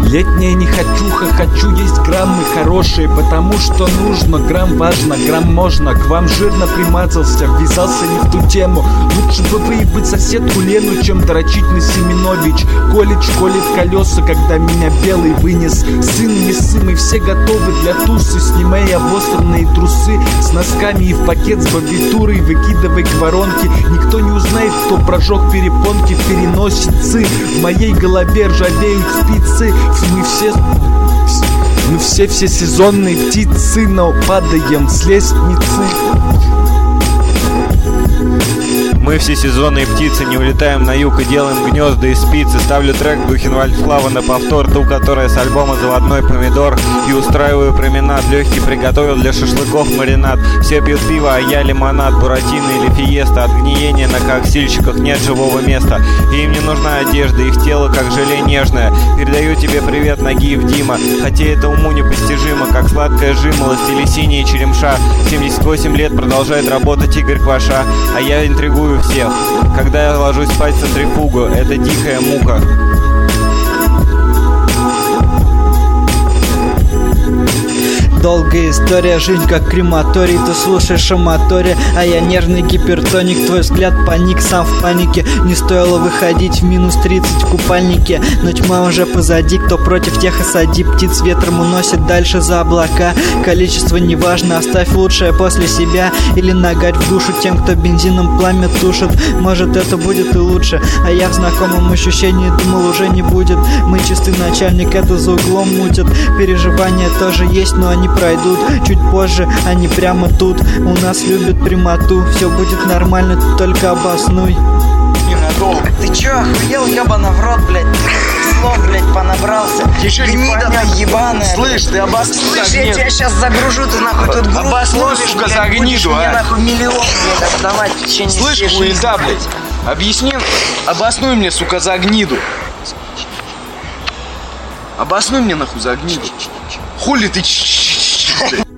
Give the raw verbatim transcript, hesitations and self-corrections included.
Летняя нехочуха, хочу есть граммы хорошие, потому что нужно. Грамм важно, грамм можно. К вам жирно примазался, ввязался не в ту тему. Лучше бы выебать соседку Лену, чем дрочить на Семенович. Колледж колет колеса, когда меня белый вынес. Сын не сын, мы все готовы для тусы. Снимай обосранные трусы с носками и в пакет с барбитурой выкидывай к воронке. Никто не узнает, кто прожег перепонки в переносице. В моей голове ржавеют спицы. Мы все... Мы все все сезонные птицы, но падаем с лестницы. Мы все сезонные птицы, не улетаем на юг и делаем гнезда из спицы. Ставлю трек Бухенвальд-Флава на повтор, ту, которая с альбома «Заводной помидор». И устраиваю променад, легкий приготовил для шашлыков маринад. Все пьют пиво, а я лимонад, буратино или фиеста. От гниения на коксильщиках нет живого места. И им не нужна одежда, их тело как желе нежное. Передаю тебе привет, Нагиев Дима. Хотя это уму непостижимо, как сладкая жимолость или синяя черемша. семьдесят восемь лет продолжает работать Игорь Кваша, а я интригую всех. Когда я ложусь спать в центрифугу, это тихая мука. Долгая история, жизнь как крематорий. Ты слушаешь о моторе, а я нервный гипертоник. Твой взгляд паник, сам в панике. Не стоило выходить в минус тридцать в купальнике. Но тьма уже позади, кто против тех осади. Птиц ветром уносит дальше за облака. Количество не важно, оставь лучшее после себя. Или нагать в душу тем, кто бензином пламя тушит. Может, это будет и лучше. А я в знакомом ощущении думал, уже не будет. Мы чистый начальник, это за углом мутят. Переживания тоже есть, но они пройдут чуть позже, они прямо тут. У нас любят прямоту. Все будет нормально, ты только обоснуй. Ненадолго. Ты чё, охуел, ёбана в рот, блядь? Слов, блядь, понабрался. Еще не Гнида понятно. ты ебаная. Слышь, ты обоснуй. Слышь, я тебя сейчас загружу, ты нахуй тут груз Обоснуй, ловишь, сука, блядь, за будешь гниду, мне а. нахуй миллион, блядь, отдавать в течение Слышь, всей жизни, хуета, блядь. Объясни, обоснуй мне, сука, за гниду. Обоснуй мне, нахуй, за гниду. Хули ты,